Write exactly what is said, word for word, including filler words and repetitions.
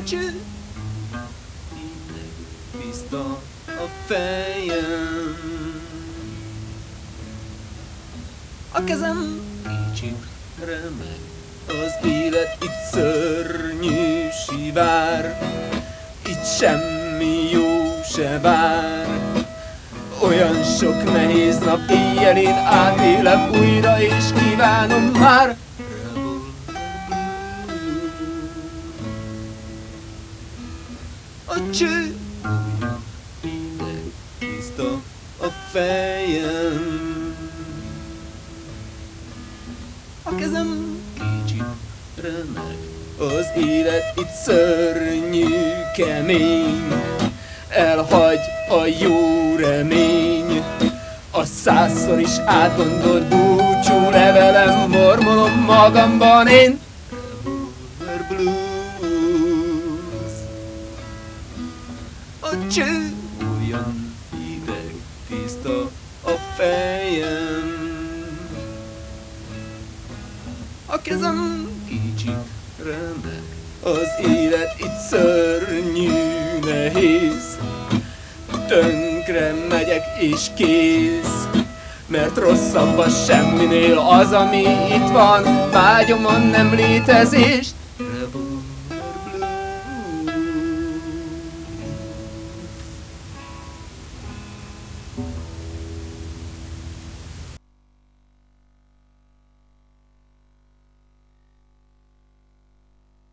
cső, hideg, tiszta a fejem. A kezem kicsit remeg, az élet itt szörnyű sivár, itt semmi jó se vár. Olyan sok nehéz nap éjjelén átélem újra, és kívánom már. A cső, hideg, tiszta a fejem. A kezem kicsit remeg, az élet itt szörnyű, kemény. Elhagy a jó remény, a százszor is átgondolt búcsú levelem, mormolom magamban én. Revolver blues. A cső olyan hideg, tiszta a fejem. A kezem kicsit remeg, az élet itt szörnyű, nehéz. Tönkre megyek és kész, mert rosszabb a semminél az, ami itt van. Vágyom a nem létezést.